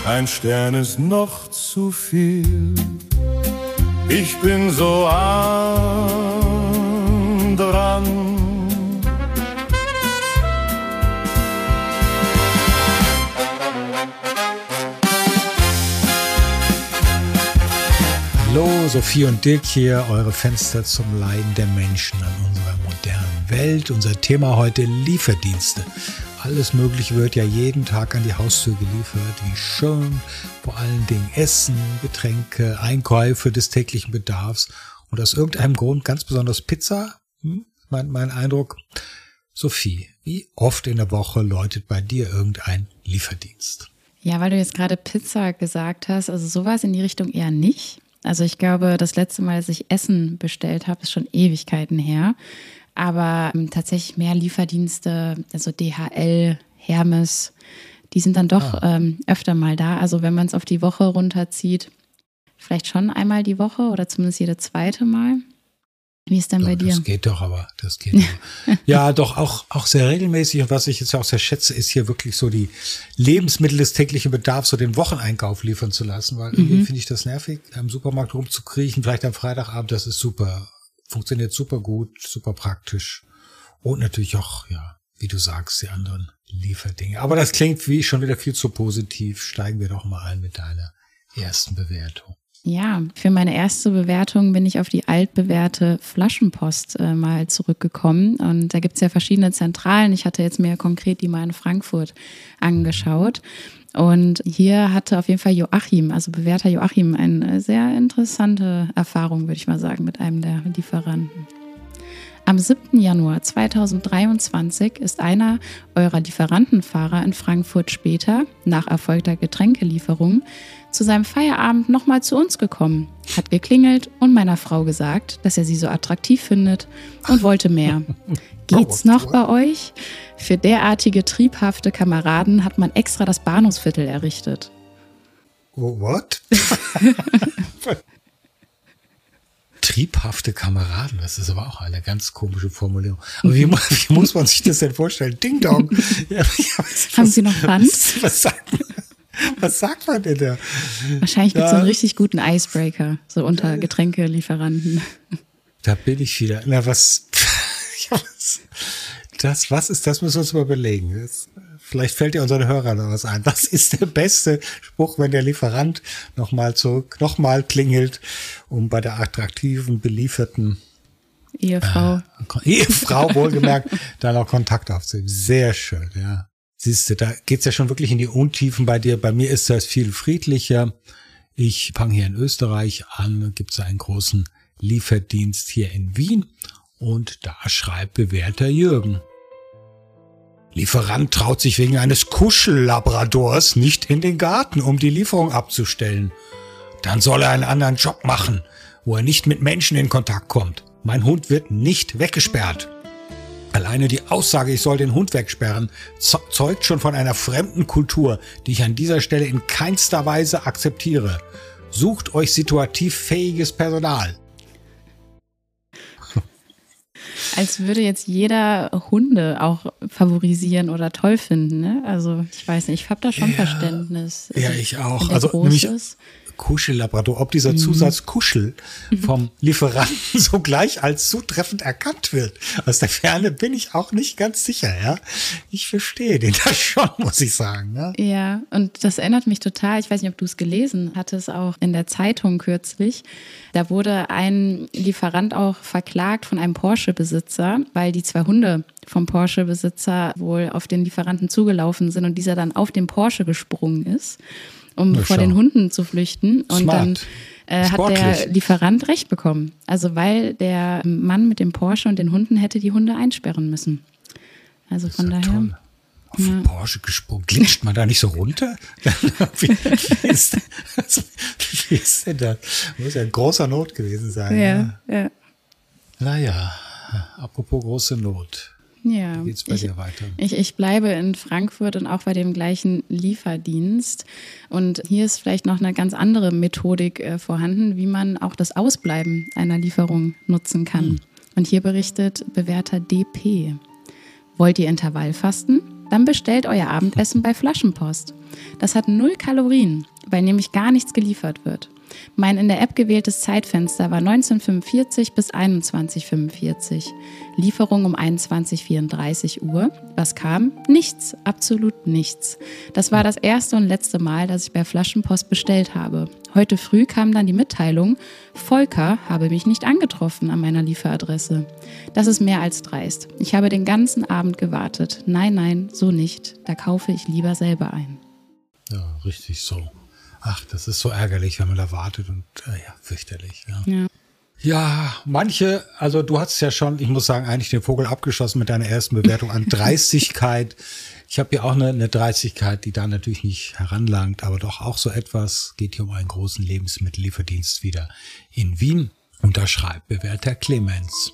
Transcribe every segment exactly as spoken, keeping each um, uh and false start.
ein Stern ist noch zu viel. Ich bin so arm dran. Hallo, Sophie und Dirk hier, eure Fenster zum Leiden der Menschen an unserer modernen Welt. Unser Thema heute: Lieferdienste. Alles Mögliche wird ja jeden Tag an die Haustür geliefert. Wie schön. Vor allen Dingen Essen, Getränke, Einkäufe des täglichen Bedarfs. Und aus irgendeinem Grund ganz besonders Pizza. Hm? Mein, mein Eindruck. Sophie, wie oft in der Woche läutet bei dir irgendein Lieferdienst? Ja, weil du jetzt gerade Pizza gesagt hast, also sowas in die Richtung eher nicht. Also ich glaube, das letzte Mal, dass ich Essen bestellt habe, ist schon Ewigkeiten her. Aber ähm, tatsächlich mehr Lieferdienste, also D H L, Hermes, die sind dann doch ah. ähm, öfter mal da. Also wenn man es auf die Woche runterzieht, vielleicht schon einmal die Woche oder zumindest jede zweite Mal. Wie ist denn doch, bei dir? Das geht doch, aber das geht doch. Ja, doch auch, auch sehr regelmäßig. Und was ich jetzt auch sehr schätze, ist hier wirklich so die Lebensmittel des täglichen Bedarfs, so den Wocheneinkauf liefern zu lassen. Weil irgendwie mhm. finde ich das nervig, am Supermarkt rumzukriechen, vielleicht am Freitagabend. Das ist super, funktioniert super gut, super praktisch. Und natürlich auch, ja, wie du sagst, die anderen Lieferdinge. Aber das klingt wie schon wieder viel zu positiv. Steigen wir doch mal ein mit deiner ersten Bewertung. Ja, für meine erste Bewertung bin ich auf die altbewährte Flaschenpost äh, mal zurückgekommen. Und da gibt es ja verschiedene Zentralen. Ich hatte jetzt mir konkret die mal in Frankfurt angeschaut. Und hier hatte auf jeden Fall Joachim, also bewährter Joachim, eine sehr interessante Erfahrung, würde ich mal sagen, mit einem der Lieferanten. Am siebten Januar zweitausenddreiundzwanzig ist einer eurer Lieferantenfahrer in Frankfurt später, nach erfolgter Getränkelieferung, zu seinem Feierabend nochmal zu uns gekommen, hat geklingelt und meiner Frau gesagt, dass er sie so attraktiv findet und wollte mehr. Geht's noch bei euch? Für derartige triebhafte Kameraden hat man extra das Bahnhofsviertel errichtet. Oh, what? Triebhafte Kameraden, das ist aber auch eine ganz komische Formulierung. Aber wie, wie muss man sich das denn vorstellen? Ding Dong. Ja, was, Haben Sie noch Pfand? Was, was, sagt man, was sagt man denn da? Wahrscheinlich gibt es ja. so einen richtig guten Icebreaker, so unter Getränkelieferanten. Da bin ich wieder. Na, was, ja, was, das, was ist, das müssen wir uns mal überlegen. Das, vielleicht fällt ja unseren Hörern noch was ein. Was ist der beste Spruch, wenn der Lieferant nochmal zurück, nochmal klingelt, um bei der attraktiven, belieferten Ehefrau, äh, Ehefrau wohlgemerkt, dann auch Kontakt aufzunehmen. Sehr schön, ja. Siehst du, da geht's ja schon wirklich in die Untiefen bei dir. Bei mir ist das viel friedlicher. Ich fange hier in Österreich an, gibt's einen großen Lieferdienst hier in Wien und da schreibt bewährter Jürgen: Lieferant traut sich wegen eines Kuschellabradors nicht in den Garten, um die Lieferung abzustellen. Dann soll er einen anderen Job machen, wo er nicht mit Menschen in Kontakt kommt. Mein Hund wird nicht weggesperrt. Alleine die Aussage, ich soll den Hund wegsperren, zeugt schon von einer fremden Kultur, die ich an dieser Stelle in keinster Weise akzeptiere. Sucht euch situativ fähiges Personal. Als würde jetzt jeder Hunde auch favorisieren oder toll finden, ne? Also ich weiß nicht, ich habe da schon ja, Verständnis. Ja, also, ich auch. Also nämlich ist. Kuschellabrador, ob dieser Zusatz Kuschel vom Lieferanten sogleich als zutreffend erkannt wird. Aus der Ferne bin ich auch nicht ganz sicher, ja. Ich verstehe den da schon, muss ich sagen. Ja, ja, und das erinnert mich total, ich weiß nicht, ob du es gelesen hattest, auch in der Zeitung kürzlich. Da wurde ein Lieferant auch verklagt von einem Porsche-Besitzer, weil die zwei Hunde vom Porsche-Besitzer wohl auf den Lieferanten zugelaufen sind und dieser dann auf den Porsche gesprungen ist, um vor den Hunden zu flüchten. Und Smart. dann äh, hat der Lieferant recht bekommen. Also weil der Mann mit dem Porsche und den Hunden hätte die Hunde einsperren müssen. Also das von ist ja daher. Toll. Auf den ja. Porsche gesprungen. Glitscht man da nicht so runter? wie, wie, ist, also, wie ist denn das? Muss ja ein großer Not gewesen sein. Ja, ja. ja. Naja, apropos große Not. Ja, Wie geht's bei ich, dir weiter? Ich, ich bleibe in Frankfurt und auch bei dem gleichen Lieferdienst. Und hier ist vielleicht noch eine ganz andere Methodik äh, vorhanden, wie man auch das Ausbleiben einer Lieferung nutzen kann. Hm. Und hier berichtet bewährter D P. Wollt ihr Intervallfasten? Dann bestellt euer Abendessen bei Flaschenpost. Das hat null Kalorien, weil nämlich gar nichts geliefert wird. Mein in der App gewähltes Zeitfenster war neunzehn Uhr fünfundvierzig bis einundzwanzig Uhr fünfundvierzig. Lieferung um einundzwanzig Uhr vierunddreißig. Was kam? Nichts, absolut nichts. Das war das erste und letzte Mal, dass ich bei Flaschenpost bestellt habe. Heute früh kam dann die Mitteilung, Volker habe mich nicht angetroffen an meiner Lieferadresse. Das ist mehr als dreist. Ich habe den ganzen Abend gewartet. Nein, nein, so nicht. Da kaufe ich lieber selber ein. Ja, richtig so. Ach, das ist so ärgerlich, wenn man da wartet und äh, ja, fürchterlich. Ja. Ja. Ja, manche, also du hast ja schon, ich muss sagen, eigentlich den Vogel abgeschossen mit deiner ersten Bewertung an Dreistigkeit. Ich habe hier auch eine, eine Dreistigkeit, die da natürlich nicht heranlangt, aber doch auch so etwas. Geht hier um einen großen Lebensmittellieferdienst wieder in Wien. Und da schreibt Bewerter Clemens: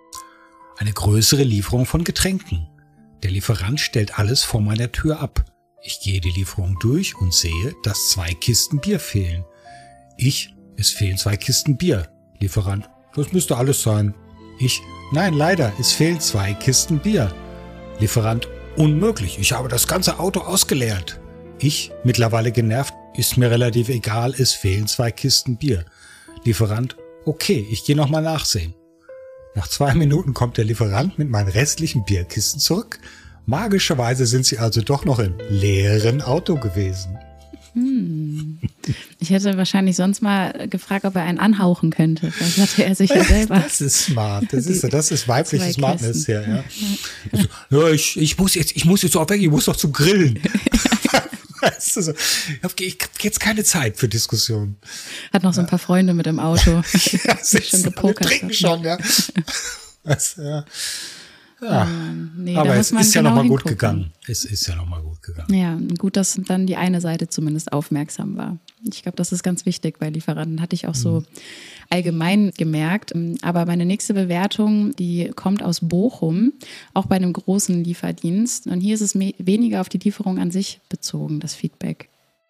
Eine größere Lieferung von Getränken. Der Lieferant stellt alles vor meiner Tür ab. Ich gehe die Lieferung durch und sehe, dass zwei Kisten Bier fehlen. Ich, es fehlen zwei Kisten Bier. Lieferant, das müsste alles sein. Ich, nein, leider, es fehlen zwei Kisten Bier. Lieferant, unmöglich, ich habe das ganze Auto ausgeleert. Ich, mittlerweile genervt, ist mir relativ egal, es fehlen zwei Kisten Bier. Lieferant, okay, ich gehe nochmal nachsehen. Nach zwei Minuten kommt der Lieferant mit meinen restlichen Bierkisten zurück. Magischerweise sind sie also doch noch im leeren Auto gewesen. Hm. Ich hätte wahrscheinlich sonst mal gefragt, ob er einen anhauchen könnte. Vielleicht hatte er sich ja selber. Das ist smart. Das ist, das ist weibliche Smartness hier, ja. Also, ja, ich, ich muss jetzt, ich muss jetzt auch weg, ich muss doch zum Grillen. Weißt du, so, ich habe jetzt keine Zeit für Diskussionen. Hat noch so ein paar Freunde mit im Auto. Ja, schon gepokert. Wir trinken schon, ja. Weißt du, ja. Ja, ähm, nee, aber es ist ja genau nochmal gut hingucken. gegangen. Es ist ja nochmal gut gegangen. Ja, gut, dass dann die eine Seite zumindest aufmerksam war. Ich glaube, das ist ganz wichtig bei Lieferanten. Hatte ich auch so mhm. allgemein gemerkt. Aber meine nächste Bewertung, die kommt aus Bochum, auch bei einem großen Lieferdienst. Und hier ist es me- weniger auf die Lieferung an sich bezogen, das Feedback.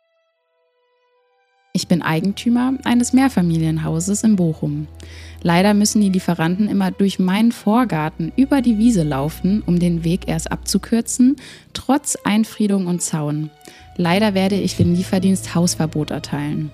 Ich bin Eigentümer eines Mehrfamilienhauses in Bochum. Leider müssen die Lieferanten immer durch meinen Vorgarten über die Wiese laufen, um den Weg erst abzukürzen, trotz Einfriedung und Zaun. Leider werde ich dem Lieferdienst Hausverbot erteilen.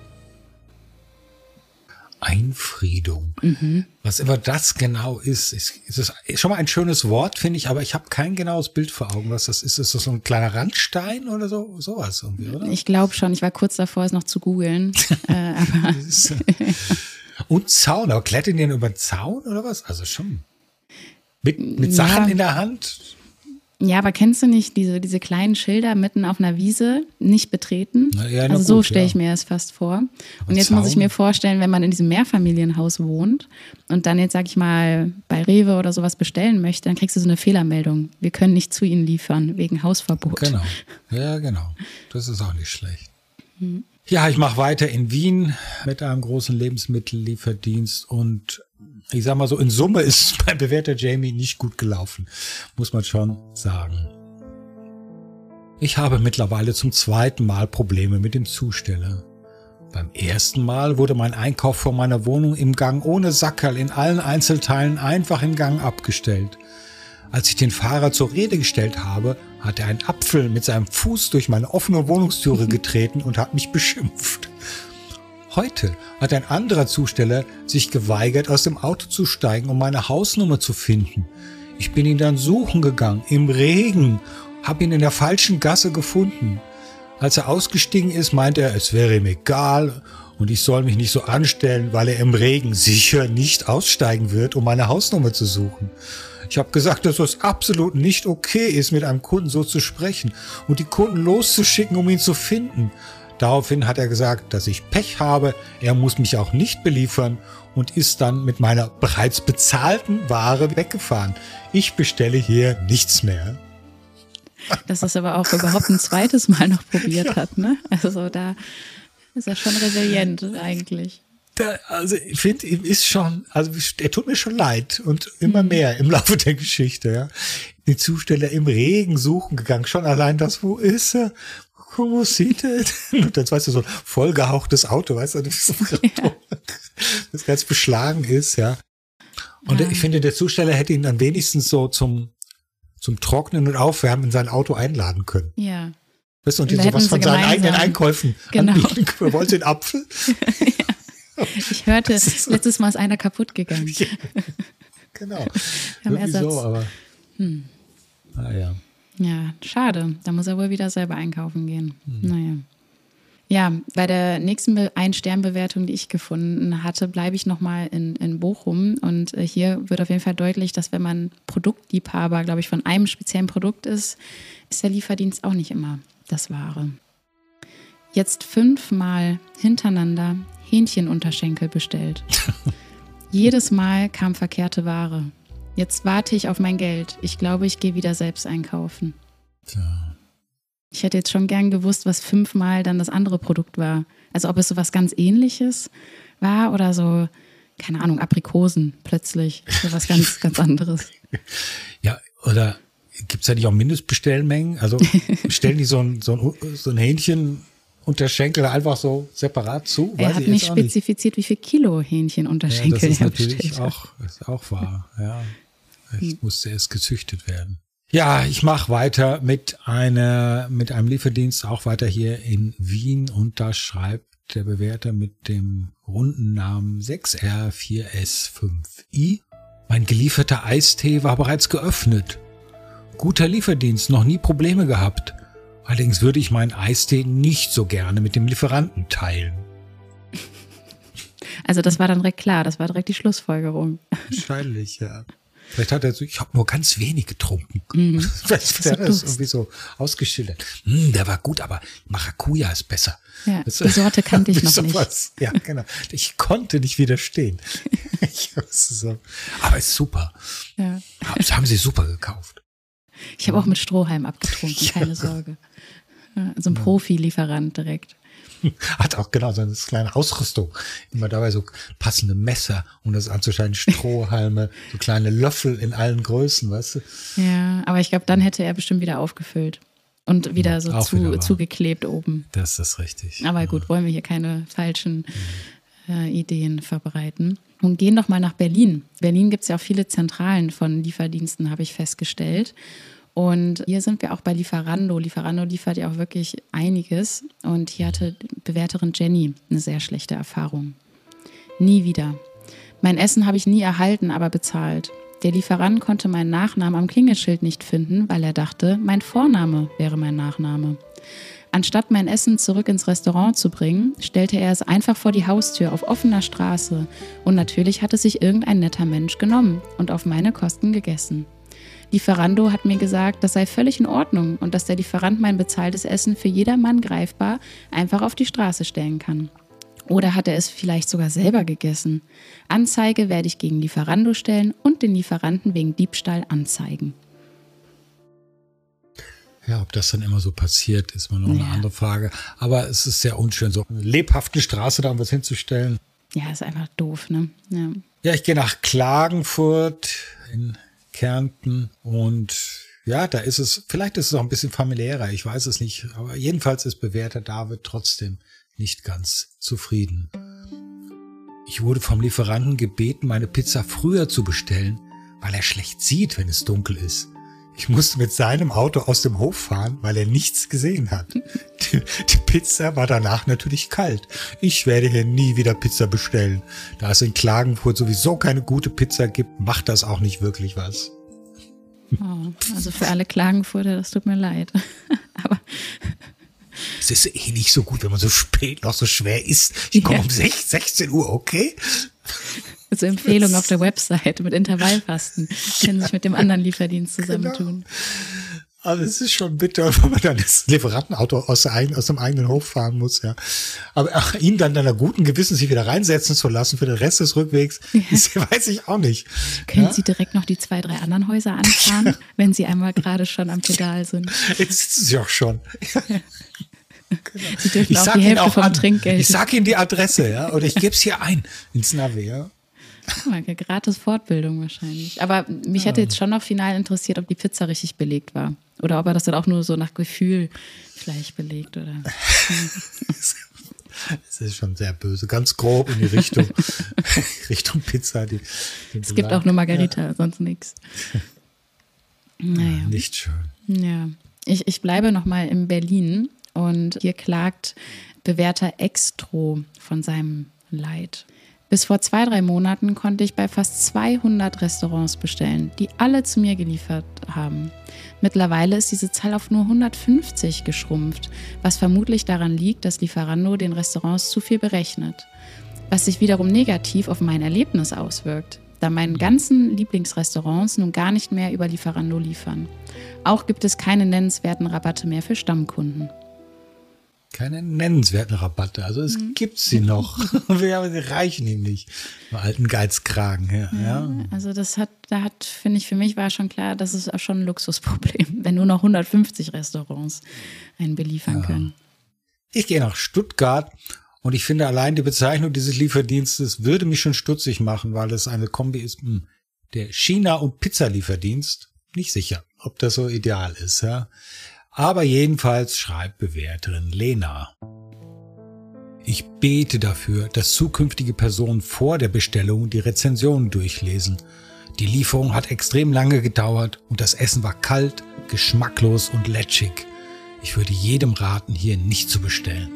Einfriedung. Mhm. Was immer das genau ist, ist, ist, es schon mal ein schönes Wort, finde ich, aber ich habe kein genaues Bild vor Augen, was das ist. Ist das so ein kleiner Randstein oder so? Sowas irgendwie, oder? Ich glaube schon. Ich war kurz davor, es noch zu googeln. äh, aber ist, und Zaun, aber klettern die denn über den Zaun oder was? Also schon. Mit, mit Sachen ja. in der Hand? Ja, aber kennst du nicht diese, diese kleinen Schilder mitten auf einer Wiese, nicht betreten? Na, ja, na also so gut, stelle ich ja. mir das fast vor. Und Und jetzt Zaun? muss ich mir vorstellen, wenn man in diesem Mehrfamilienhaus wohnt und dann jetzt, sag ich mal, bei Rewe oder sowas bestellen möchte, dann kriegst du so eine Fehlermeldung. Wir können nicht zu Ihnen liefern, wegen Hausverbot. Genau, ja genau. Das ist auch nicht schlecht. Hm. Ja, ich mache weiter in Wien mit einem großen Lebensmittellieferdienst und ich sag mal so, in Summe ist bei Bewerter Jamie nicht gut gelaufen, muss man schon sagen. Ich habe mittlerweile zum zweiten Mal Probleme mit dem Zusteller. Beim ersten Mal wurde mein Einkauf vor meiner Wohnung im Gang ohne Sackerl in allen Einzelteilen einfach im Gang abgestellt. Als ich den Fahrer zur Rede gestellt habe, hat er einen Apfel mit seinem Fuß durch meine offene Wohnungstüre getreten und hat mich beschimpft. Heute hat ein anderer Zusteller sich geweigert, aus dem Auto zu steigen, um meine Hausnummer zu finden. Ich bin ihn dann suchen gegangen, im Regen, habe ihn in der falschen Gasse gefunden. Als er ausgestiegen ist, meinte er, es wäre ihm egal und ich soll mich nicht so anstellen, weil er im Regen sicher nicht aussteigen wird, um meine Hausnummer zu suchen. Ich habe gesagt, dass es absolut nicht okay ist, mit einem Kunden so zu sprechen und die Kunden loszuschicken, um ihn zu finden. Daraufhin hat er gesagt, dass ich Pech habe, er muss mich auch nicht beliefern und ist dann mit meiner bereits bezahlten Ware weggefahren. Ich bestelle hier nichts mehr. Dass das aber auch überhaupt ein zweites Mal noch probiert hat, ne? Also da ist er schon resilient eigentlich. Da, also ich finde, ihm ist schon, also er tut mir schon leid und immer mehr im Laufe der Geschichte, ja. Die Zusteller im Regen suchen gegangen, schon allein das, wo ist er? Wo sieht er denn? Und dann weißt du, so ein vollgehauchtes Auto, weißt du, das, ja. das ganz beschlagen ist, ja. Und ja. ich finde, der Zusteller hätte ihn dann wenigstens so zum, zum Trocknen und Aufwärmen in sein Auto einladen können. Ja. Weißt du, und die Da sowas hätten von sie seinen gemeinsam- eigenen Einkäufen Genau. anbieten können. Wollt ihr einen Apfel? Ich hörte, Das ist so- letztes Mal ist einer kaputt gegangen. Ja, genau. Haben Irgendwie Ersatz. so, aber naja. Ja, schade. Da muss er wohl wieder selber einkaufen gehen. Hm. Naja. Ja, bei der nächsten Be- Ein-Stern-Bewertung, die ich gefunden hatte, bleibe ich nochmal in, in Bochum. Und äh, hier wird auf jeden Fall deutlich, dass wenn man Produktliebhaber, glaube ich, von einem speziellen Produkt ist, ist der Lieferdienst auch nicht immer das Wahre. Jetzt fünfmal hintereinander Hähnchenunterschenkel bestellt. Jedes Mal kam verkehrte Ware. Jetzt warte ich auf mein Geld. Ich glaube, ich gehe wieder selbst einkaufen. Tja. Ich hätte jetzt schon gern gewusst, was fünfmal dann das andere Produkt war. Also ob es so was ganz Ähnliches war oder so, keine Ahnung, Aprikosen plötzlich. So was ganz, ganz anderes. Ja, oder gibt es da nicht auch Mindestbestellmengen? Also stellen die so ein, so ein, so ein Hähnchen unter Schenkel einfach so separat zu? Er Weiß hat ich nicht jetzt auch nicht. spezifiziert, wie viel Kilo Hähnchen unter Ja, Schenkel das ist er natürlich bestellt hat. auch, ist auch wahr. Ja, vielleicht musste erst gezüchtet werden. Ja, ich mache weiter mit einer, mit einem Lieferdienst, auch weiter hier in Wien, und da schreibt der Bewerter mit dem runden Namen sechs R vier S fünf I. Mein gelieferter Eistee war bereits geöffnet. Guter Lieferdienst, noch nie Probleme gehabt. Allerdings würde ich meinen Eistee nicht so gerne mit dem Lieferanten teilen. Also das war dann direkt klar, das war direkt die Schlussfolgerung. Wahrscheinlich, ja. Vielleicht hat er so, ich habe nur ganz wenig getrunken. Mhm. Vielleicht hat er das irgendwie so ausgeschildert. Hm, der war gut, aber Maracuja ist besser. Ja, Das- die Sorte kannte ich noch so nicht. was. Ja, genau. Ich konnte nicht widerstehen. Ich, das ist so. Aber ist super. Ja. Das haben sie super gekauft. Ich habe auch mit Strohhalm abgetrunken, keine Sorge. Ja, so ein Profi-Lieferant direkt. Hat auch genau so eine kleine Ausrüstung. Immer dabei so passende Messer, um das anzuschneiden, Strohhalme, so kleine Löffel in allen Größen, weißt du? Ja, aber ich glaube, dann hätte er bestimmt wieder aufgefüllt und wieder so Auch zu, wieder wahr. zugeklebt oben. Das ist richtig. Aber gut, wollen wir hier keine falschen äh, Ideen verbreiten. Und gehen doch mal nach Berlin. Berlin gibt es ja auch viele Zentralen von Lieferdiensten, habe ich festgestellt. Und hier sind wir auch bei Lieferando. Lieferando liefert ja auch wirklich einiges. Und hier hatte Bewerterin Jenny eine sehr schlechte Erfahrung. Nie wieder. Mein Essen habe ich nie erhalten, aber bezahlt. Der Lieferant konnte meinen Nachnamen am Klingelschild nicht finden, weil er dachte, mein Vorname wäre mein Nachname. Anstatt mein Essen zurück ins Restaurant zu bringen, stellte er es einfach vor die Haustür auf offener Straße. Und natürlich hat es sich irgendein netter Mensch genommen und auf meine Kosten gegessen. Lieferando hat mir gesagt, das sei völlig in Ordnung und dass der Lieferant mein bezahltes Essen für jedermann greifbar einfach auf die Straße stellen kann. Oder hat er es vielleicht sogar selber gegessen? Anzeige werde ich gegen Lieferando stellen und den Lieferanten wegen Diebstahl anzeigen. Ja, ob das dann immer so passiert, ist mal noch eine Ja. andere Frage. Aber es ist sehr unschön, so eine lebhafte Straße da um was hinzustellen. Ja, ist einfach doof, ne? Ja. Ja, ich gehe nach Klagenfurt in Kärnten und ja, da ist es, vielleicht ist es auch ein bisschen familiärer, ich weiß es nicht, aber jedenfalls ist Bewerter David trotzdem nicht ganz zufrieden. Ich wurde vom Lieferanten gebeten, meine Pizza früher zu bestellen, weil er schlecht sieht, wenn es dunkel ist. Ich musste mit seinem Auto aus dem Hof fahren, weil er nichts gesehen hat. Die, die Pizza war danach natürlich kalt. Ich werde hier nie wieder Pizza bestellen. Da es in Klagenfurt sowieso keine gute Pizza gibt, macht das auch nicht wirklich was. Oh, also für alle Klagenfurter, das tut mir leid. Aber Es ist eh nicht so gut, wenn man so spät noch so schwer isst. Ich komme Ja. um sechzehn Uhr, okay? so Empfehlungen auf der Website mit Intervallfasten können sich mit dem anderen Lieferdienst zusammentun. Aber es ist schon bitter, wenn man dann das Lieferantenauto aus, der eigenen, aus dem eigenen Hof fahren muss, ja. Aber ach, ihn dann in einer guten Gewissen sich wieder reinsetzen zu lassen für den Rest des Rückwegs, das weiß ich auch nicht. Können Ja? Sie direkt noch die zwei, drei anderen Häuser anfahren, wenn Sie einmal gerade schon am Pedal sind? Jetzt sitzen sie auch schon. Sie dürfen Ich auch sag die Ihnen Hälfte auch vom an. Trinkgeld. Ich sag Ihnen die Adresse, ja, oder ich gebe es hier ein ins Navi, ja. Guck mal, gratis Fortbildung wahrscheinlich. Aber mich hätte jetzt schon noch final interessiert, ob die Pizza richtig belegt war. Oder ob er das dann auch nur so nach Gefühl Fleisch belegt, oder? Das ist schon sehr böse, ganz grob in die Richtung, Richtung Pizza. Die, die Es gibt auch nur Margarita, sonst nichts. Naja. Nicht schön. Ja, ich, ich bleibe nochmal in Berlin und hier klagt Bewerter Extro von seinem Leid. Bis vor zwei, drei Monaten konnte ich bei fast zweihundert Restaurants bestellen, die alle zu mir geliefert haben. Mittlerweile ist diese Zahl auf nur hundertfünfzig geschrumpft, was vermutlich daran liegt, dass Lieferando den Restaurants zu viel berechnet. Was sich wiederum negativ auf mein Erlebnis auswirkt, da meine ganzen Lieblingsrestaurants nun gar nicht mehr über Lieferando liefern. Auch gibt es keine nennenswerten Rabatte mehr für Stammkunden. Keine nennenswerten Rabatte, also es mhm. gibt sie noch. Wir sie reichen ihm nicht. Im alten Geizkragen. Ja, ja. Ja, also das hat, da hat, finde ich, für mich war schon klar, das ist auch schon ein Luxusproblem, wenn nur noch hundertfünfzig Restaurants einen beliefern ja. können. Ich gehe nach Stuttgart und ich finde allein die Bezeichnung dieses Lieferdienstes würde mich schon stutzig machen, weil es eine Kombi ist. Mh, der China- und Pizzalieferdienst, nicht sicher, ob das so ideal ist, ja. Aber jedenfalls schreibt Bewerterin Lena. Ich bete dafür, dass zukünftige Personen vor der Bestellung die Rezensionen durchlesen. Die Lieferung hat extrem lange gedauert und das Essen war kalt, geschmacklos und lätschig. Ich würde jedem raten, hier nicht zu bestellen.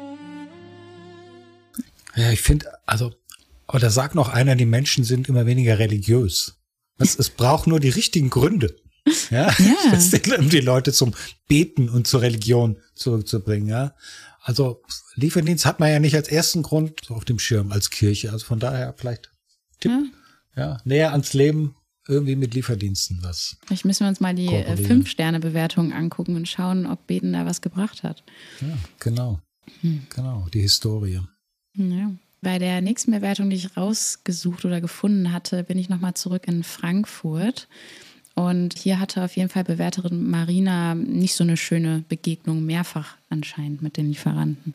Ja, ich finde, also, aber da sagt noch einer, die Menschen sind immer weniger religiös. Es, es braucht nur die richtigen Gründe. Ja, ja. Das sind, um die Leute zum Beten und zur Religion zurückzubringen, ja. Also Lieferdienst hat man ja nicht als ersten Grund so auf dem Schirm als Kirche. Also von daher vielleicht Tipp, ja, ja näher ans Leben irgendwie mit Lieferdiensten was. Vielleicht müssen wir uns mal die Fünf-Sterne-Bewertungen angucken und schauen, ob Beten da was gebracht hat. Ja, genau. Hm. Genau, die Historie. Ja. Bei der nächsten Bewertung, die ich rausgesucht oder gefunden hatte, bin ich nochmal zurück in Frankfurt. Und hier hatte auf jeden Fall Bewerterin Marina nicht so eine schöne Begegnung, mehrfach anscheinend mit den Lieferanten.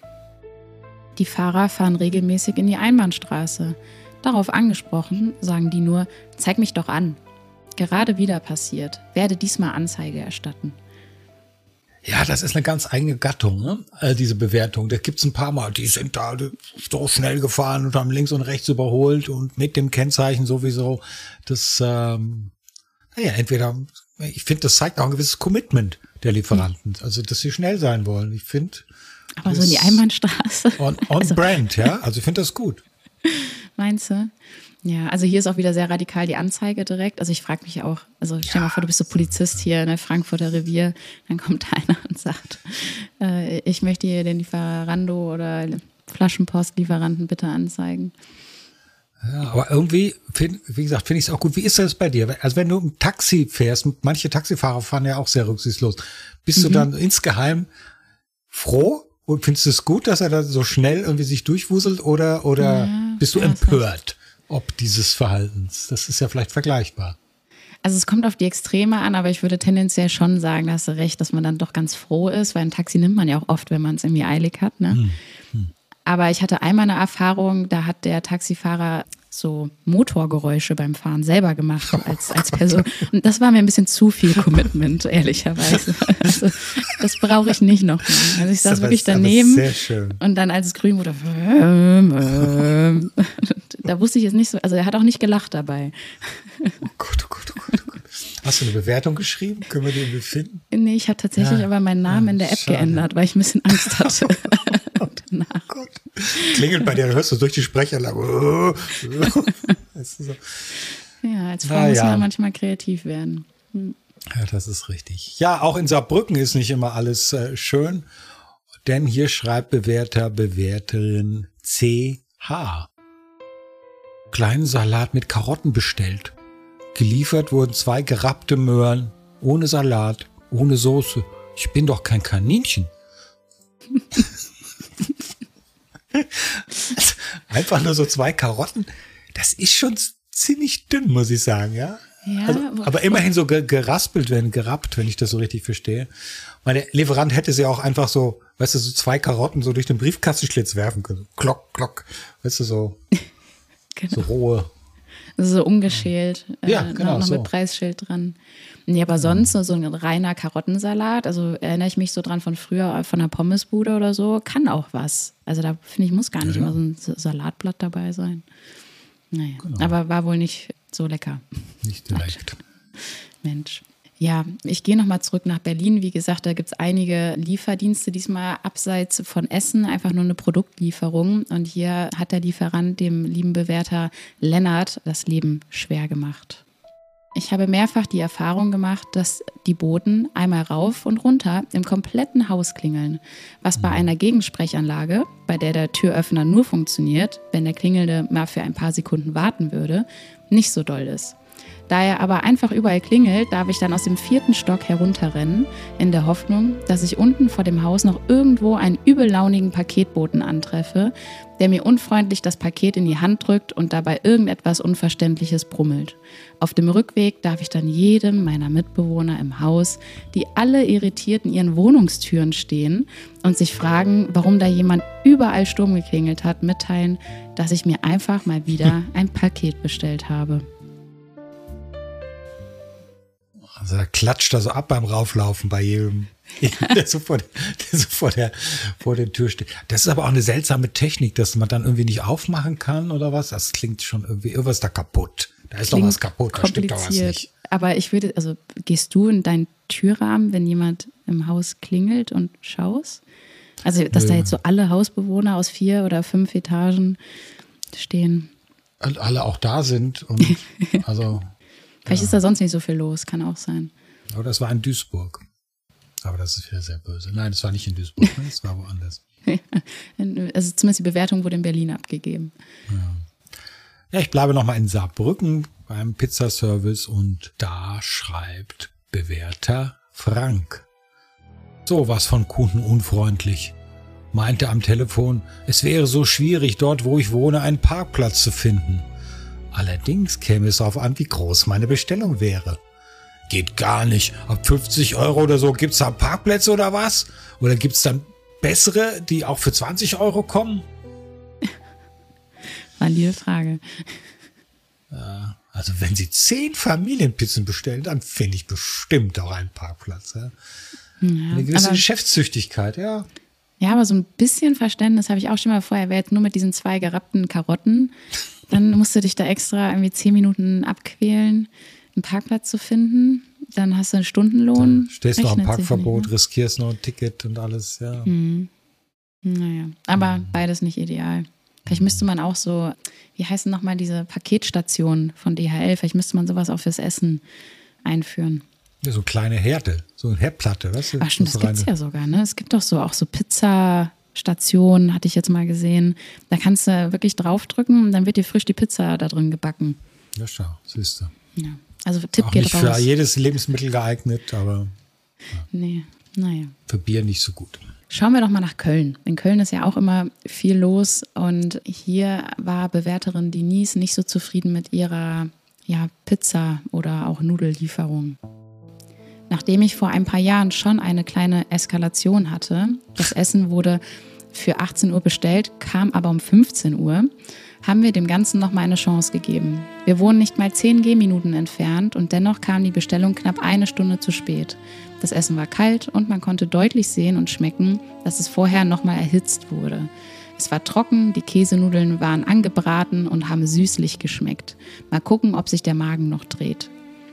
Die Fahrer fahren regelmäßig in die Einbahnstraße. Darauf angesprochen, sagen die nur, zeig mich doch an. Gerade wieder passiert, werde diesmal Anzeige erstatten. Ja, das ist eine ganz eigene Gattung, ne? Also diese Bewertung. Da gibt's ein paar Mal, die sind da so schnell gefahren und haben links und rechts überholt und mit dem Kennzeichen sowieso. Das, ähm, naja, entweder, ich finde, das zeigt auch ein gewisses Commitment der Lieferanten. Also, dass sie schnell sein wollen. Ich finde. Aber so in die Einbahnstraße. On, on also, brand, ja. Also, ich finde das gut. Meinst du? Ja, also hier ist auch wieder sehr radikal die Anzeige direkt. Also ich frage mich auch, also stell dir ja. mal vor, du bist so Polizist hier in der Frankfurter Revier, dann kommt einer und sagt, äh, ich möchte hier den Lieferando oder Flaschenpostlieferanten bitte anzeigen. Ja, aber irgendwie, find, wie gesagt, finde ich es auch gut. Wie ist das bei dir? Also wenn du im Taxi fährst, manche Taxifahrer fahren ja auch sehr rücksichtslos, bist mhm. du dann insgeheim froh und findest du es gut, dass er da so schnell irgendwie sich durchwuselt oder, oder ja, bist du ja, empört ob dieses Verhaltens? Das ist ja vielleicht vergleichbar. Also es kommt auf die Extreme an, aber ich würde tendenziell schon sagen, da hast du recht, dass man dann doch ganz froh ist, weil ein Taxi nimmt man ja auch oft, wenn man es irgendwie eilig hat, ne? Hm. Hm. Aber ich hatte einmal eine Erfahrung, da hat der Taxifahrer so Motorgeräusche beim Fahren selber gemacht als, als Person. Und das war mir ein bisschen zu viel Commitment, ehrlicherweise. Also, das brauche ich nicht noch mal. Also ich saß wirklich daneben sehr schön. Und dann, als es grün wurde, da wusste ich jetzt nicht so, also er hat auch nicht gelacht dabei. Oh Gott, oh Gott, oh Gott, oh Gott. Hast du eine Bewertung geschrieben? Können wir die irgendwie finden? Nee, ich habe tatsächlich ja, aber meinen Namen ja, in der App schade. geändert, weil ich ein bisschen Angst hatte. Oh Gott. Klingelt bei dir, hörst du durch die Sprecherlage. Weißt du so. Ja, als Frau muss man ja manchmal kreativ werden. Hm. Ja, das ist richtig. Ja, auch in Saarbrücken ist nicht immer alles äh, schön, denn hier schreibt Bewerter, Bewerterin C H. Kleinen Salat mit Karotten bestellt. Geliefert wurden zwei gerappte Möhren, ohne Salat, ohne Soße. Ich bin doch kein Kaninchen. Also, einfach nur so zwei Karotten, das ist schon ziemlich dünn, muss ich sagen, ja. Ja, also, aber immerhin so geraspelt werden, gerappt, wenn ich das so richtig verstehe. Meine Lieferant hätte sie auch einfach so, weißt du, so zwei Karotten so durch den Briefkastenschlitz werfen können. Klock, klock, weißt du, so, genau. so rohe. So umgeschält, ja, äh, genau, noch so. mit Preisschild dran. Nee, aber sonst so ein reiner Karottensalat, also erinnere ich mich so dran von früher, von der Pommesbude oder so, kann auch was. Also da finde ich, muss gar nicht ja, immer so ein Salatblatt dabei sein. Naja, genau. Aber war wohl nicht so lecker. Nicht direkt. Mensch. Ja, ich gehe nochmal zurück nach Berlin. Wie gesagt, da gibt es einige Lieferdienste, diesmal abseits von Essen, einfach nur eine Produktlieferung. Und hier hat der Lieferant dem lieben Bewerter Lennart das Leben schwer gemacht. Ich habe mehrfach die Erfahrung gemacht, dass die Boten einmal rauf und runter im kompletten Haus klingeln. Was bei einer Gegensprechanlage, bei der der Türöffner nur funktioniert, wenn der Klingelnde mal für ein paar Sekunden warten würde, nicht so doll ist. Da er aber einfach überall klingelt, darf ich dann aus dem vierten Stock herunterrennen, in der Hoffnung, dass ich unten vor dem Haus noch irgendwo einen übellaunigen Paketboten antreffe, der mir unfreundlich das Paket in die Hand drückt und dabei irgendetwas Unverständliches brummelt. Auf dem Rückweg darf ich dann jedem meiner Mitbewohner im Haus, die alle irritiert in ihren Wohnungstüren stehen und sich fragen, warum da jemand überall Sturm geklingelt hat, mitteilen, dass ich mir einfach mal wieder ein Paket bestellt habe. Also er klatscht da so ab beim Rauflaufen bei jedem, der so, vor, der so vor, der, vor der Tür steht. Das ist aber auch eine seltsame Technik, dass man dann irgendwie nicht aufmachen kann oder was. Das klingt schon irgendwie, irgendwas ist da kaputt. Da ist doch was kaputt, da stimmt doch was nicht. Aber ich würde, also gehst du in deinen Türrahmen, wenn jemand im Haus klingelt und schaust? Also, dass Nö. da jetzt so alle Hausbewohner aus vier oder fünf Etagen stehen. Alle auch da sind und also... Vielleicht ja. ist da sonst nicht so viel los, kann auch sein. Aber das war in Duisburg. Aber das ist wieder sehr böse. Nein, das war nicht in Duisburg, ne? Das war woanders. Also zumindest die Bewertung wurde in Berlin abgegeben. Ja, ja, ich bleibe nochmal in Saarbrücken beim Pizzaservice und da schreibt Bewerter Frank. Sowas von kundenunfreundlich. Meinte am Telefon, es wäre so schwierig, dort wo ich wohne, einen Parkplatz zu finden. Allerdings käme es darauf an, wie groß meine Bestellung wäre. Geht gar nicht. Ab fünfzig Euro oder so gibt's da Parkplätze oder was? Oder gibt's dann bessere, die auch für zwanzig Euro kommen? Valide Frage. Ja, also wenn Sie zehn Familienpizzen bestellen, dann finde ich bestimmt auch einen Parkplatz. Ja? Ja, eine gewisse aber, Geschäftstüchtigkeit, ja. Ja, aber so ein bisschen Verständnis habe ich auch schon mal vorher. Wer jetzt nur mit diesen zwei gerappten Karotten, dann musst du dich da extra irgendwie zehn Minuten abquälen, einen Parkplatz zu finden. Dann hast du einen Stundenlohn. Dann stehst du am Parkverbot, nicht, ne? Riskierst noch ein Ticket und alles, ja. Hm. Naja, aber hm. beides nicht ideal. Vielleicht müsste man auch so, wie heißen nochmal diese Paketstationen von D H L, vielleicht müsste man sowas auch fürs Essen einführen. Ja, so kleine Herde, so eine Herdplatte, weißt du? Ach stimmt, das gibt es ja sogar, ne? Es gibt doch so auch so Pizzastationen, hatte ich jetzt mal gesehen. Da kannst du wirklich draufdrücken und dann wird dir frisch die Pizza da drin gebacken. Ja, schau, siehst du. Ja, also Tipp auch geht nicht raus. Für jedes Lebensmittel geeignet, aber ja. Nee, naja. Für Bier nicht so gut. Schauen wir doch mal nach Köln. In Köln ist ja auch immer viel los und hier war Bewerterin Denise nicht so zufrieden mit ihrer ja, Pizza- oder auch Nudellieferung. Nachdem ich vor ein paar Jahren schon eine kleine Eskalation hatte, das Essen wurde für achtzehn Uhr bestellt, kam aber um fünfzehn Uhr, haben wir dem Ganzen noch mal eine Chance gegeben. Wir wohnen nicht mal zehn Gehminuten entfernt und dennoch kam die Bestellung knapp eine Stunde zu spät. Das Essen war kalt und man konnte deutlich sehen und schmecken, dass es vorher noch mal erhitzt wurde. Es war trocken, die Käsenudeln waren angebraten und haben süßlich geschmeckt. Mal gucken, ob sich der Magen noch dreht.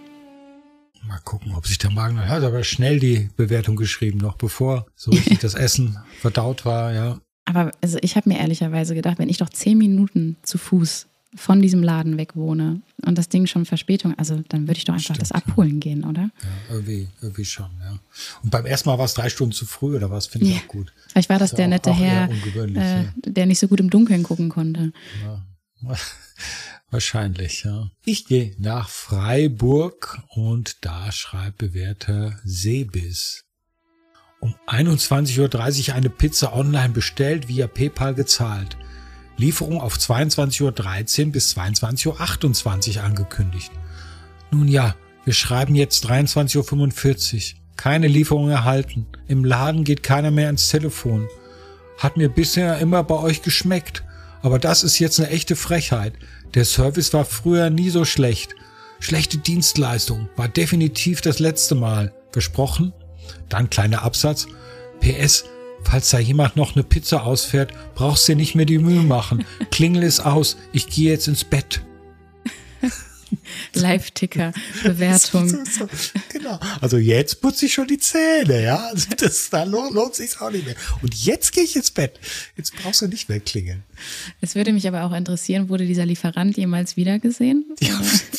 Mal gucken, ob sich der Magen noch... Er hat aber schnell die Bewertung geschrieben, noch bevor so richtig das Essen verdaut war, ja. Aber also ich habe mir ehrlicherweise gedacht, wenn ich doch zehn Minuten zu Fuß von diesem Laden weg wohne und das Ding schon Verspätung, also dann würde ich doch einfach Stimmt, das abholen ja. gehen, oder? Ja, irgendwie, irgendwie schon, ja. Und beim ersten Mal war es drei Stunden zu früh oder was, finde ich ja. auch gut. Vielleicht war das, das der auch, nette auch Herr, äh, ja. der nicht so gut im Dunkeln gucken konnte. Ja. Wahrscheinlich, ja. Ich gehe nach Freiburg und da schreibt Bewerter Sebis. Um einundzwanzig Uhr dreißig eine Pizza online bestellt, via PayPal gezahlt. Lieferung auf zweiundzwanzig Uhr dreizehn bis zweiundzwanzig Uhr achtundzwanzig angekündigt. Nun ja, wir schreiben jetzt dreiundzwanzig Uhr fünfundvierzig. Keine Lieferung erhalten. Im Laden geht keiner mehr ins Telefon. Hat mir bisher immer bei euch geschmeckt. Aber das ist jetzt eine echte Frechheit. Der Service war früher nie so schlecht. Schlechte Dienstleistung war definitiv das letzte Mal. Versprochen? Dann kleiner Absatz. P S, falls da jemand noch eine Pizza ausfährt, brauchst du dir nicht mehr die Mühe machen. Klingel ist aus, ich gehe jetzt ins Bett. Live-Ticker-Bewertung. So, so, genau. Also jetzt putze ich schon die Zähne, ja. Also das, da lohnt, lohnt sich's auch nicht mehr. Und jetzt gehe ich ins Bett. Jetzt brauchst du nicht mehr klingeln. Es würde mich aber auch interessieren, wurde dieser Lieferant jemals wiedergesehen? Ja.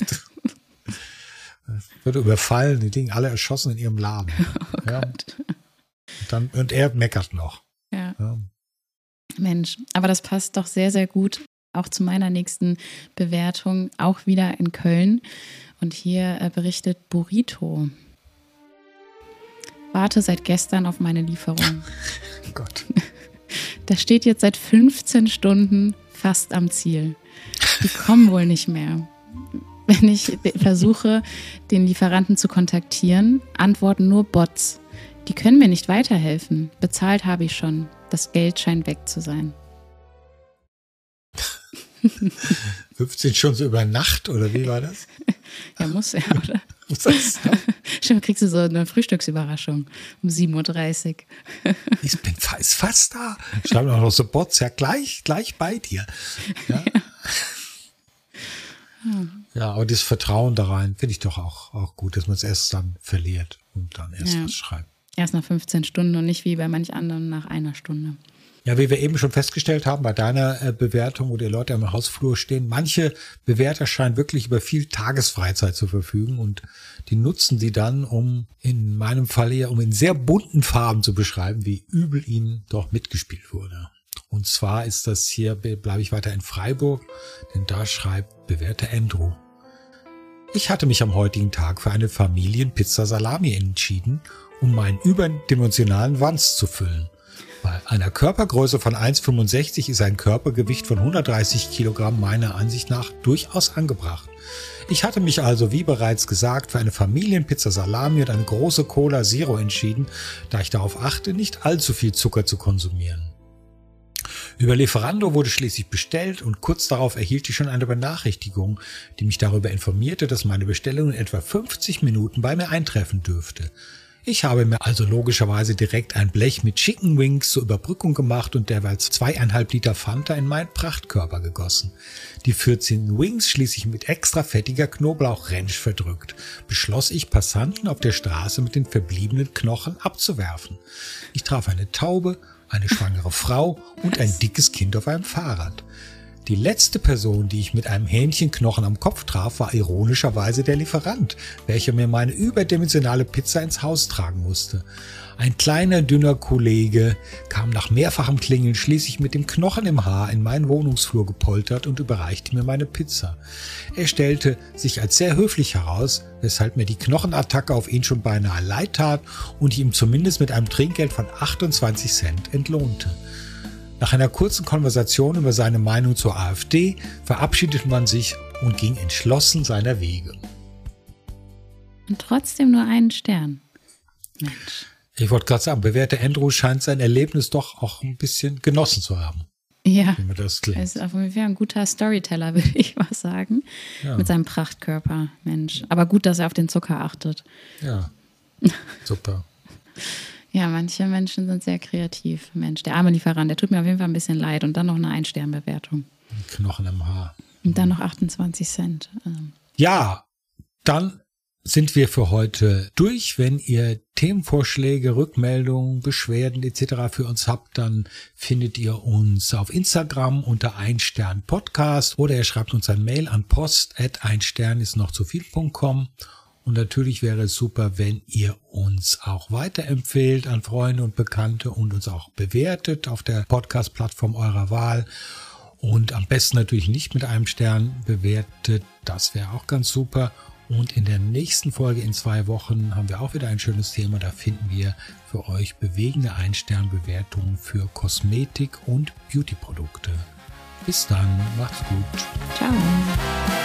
Wird überfallen, die liegen alle erschossen in ihrem Laden. Oh ja. Gott. Und, dann, und er meckert noch. Ja. Ja. Mensch, aber das passt doch sehr, sehr gut auch zu meiner nächsten Bewertung, auch wieder in Köln. Und hier äh, berichtet Burrito. Warte seit gestern auf meine Lieferung. Gott. Das steht jetzt seit fünfzehn Stunden fast am Ziel. Die kommen wohl nicht mehr. Wenn ich versuche, den Lieferanten zu kontaktieren, antworten nur Bots. Die können mir nicht weiterhelfen. Bezahlt habe ich schon. Das Geld scheint weg zu sein. fünfzehn Stunden so über Nacht, oder wie war das? Ja, muss er, oder? Muss das, ja? Stimmt, kriegst du so eine Frühstücksüberraschung um sieben Uhr dreißig. Ich bin fast, fast da. Schreiben auch noch so Bots, ja, gleich, gleich bei dir. Ja, ja. Ja, aber das Vertrauen da rein finde ich doch auch, auch gut, dass man es erst dann verliert und dann erst Ja. was schreibt. Erst nach fünfzehn Stunden und nicht wie bei manch anderen nach einer Stunde. Ja, wie wir eben schon festgestellt haben bei deiner äh, Bewertung, wo die Leute am Hausflur stehen, manche Bewerter scheinen wirklich über viel Tagesfreizeit zu verfügen und die nutzen die dann, um in meinem Fall hier, um in sehr bunten Farben zu beschreiben, wie übel ihnen doch mitgespielt wurde. Und zwar ist das hier, bleibe ich weiter in Freiburg, denn da schreibt Bewerter Andrew: Ich hatte mich am heutigen Tag für eine Familienpizza Salami entschieden, um meinen überdimensionalen Wanst zu füllen. Bei einer Körpergröße von eins Komma fünfundsechzig ist ein Körpergewicht von hundertdreißig Kilogramm meiner Ansicht nach durchaus angebracht. Ich hatte mich also, wie bereits gesagt, für eine Familienpizza Salami und eine große Cola Zero entschieden, da ich darauf achte, nicht allzu viel Zucker zu konsumieren. Über Lieferando wurde schließlich bestellt und kurz darauf erhielt ich schon eine Benachrichtigung, die mich darüber informierte, dass meine Bestellung in etwa fünfzig Minuten bei mir eintreffen dürfte. Ich habe mir also logischerweise direkt ein Blech mit Chicken Wings zur Überbrückung gemacht und derweil zweieinhalb Liter Fanta in meinen Prachtkörper gegossen. Die vierzehn Wings schließlich mit extra fettiger Knoblauchranch verdrückt, beschloss ich, Passanten auf der Straße mit den verbliebenen Knochen abzuwerfen. Ich traf eine Taube, eine schwangere Frau und ein dickes Kind auf einem Fahrrad. Die letzte Person, die ich mit einem Hähnchenknochen am Kopf traf, war ironischerweise der Lieferant, welcher mir meine überdimensionale Pizza ins Haus tragen musste. Ein kleiner, dünner Kollege kam nach mehrfachem Klingeln schließlich mit dem Knochen im Haar in meinen Wohnungsflur gepoltert und überreichte mir meine Pizza. Er stellte sich als sehr höflich heraus, weshalb mir die Knochenattacke auf ihn schon beinahe leid tat und ich ihm zumindest mit einem Trinkgeld von achtundzwanzig Cent entlohnte. Nach einer kurzen Konversation über seine Meinung zur AfD verabschiedete man sich und ging entschlossen seiner Wege. Und trotzdem nur einen Stern. Mensch. Ich wollte gerade sagen, bewährter Andrew scheint sein Erlebnis doch auch ein bisschen genossen zu haben. Ja, wie mir das klingt. er ist auf jeden Fall ein guter Storyteller, würde ich mal sagen. Ja. Mit seinem Prachtkörper, Mensch. Aber gut, dass er auf den Zucker achtet. Ja, super. Ja, manche Menschen sind sehr kreativ. Mensch, der arme Lieferant, der tut mir auf jeden Fall ein bisschen leid. Und dann noch eine Ein-Stern-Bewertung. Knochen im Haar. Und dann noch achtundzwanzig Cent. Ähm. Ja, dann sind wir für heute durch. Wenn ihr Themenvorschläge, Rückmeldungen, Beschwerden et cetera für uns habt, dann findet ihr uns auf Instagram unter ein Stern Podcast oder ihr schreibt uns ein Mail an post at ein Stern ist noch zu viel punkt com. Und natürlich wäre es super, wenn ihr uns auch weiterempfehlt an Freunde und Bekannte und uns auch bewertet auf der Podcast-Plattform eurer Wahl. Und am besten natürlich nicht mit einem Stern bewertet. Das wäre auch ganz super. Und in der nächsten Folge in zwei Wochen haben wir auch wieder ein schönes Thema. Da finden wir für euch bewegende Ein-Stern-Bewertungen für Kosmetik- und Beauty-Produkte. Bis dann, macht's gut. Ciao.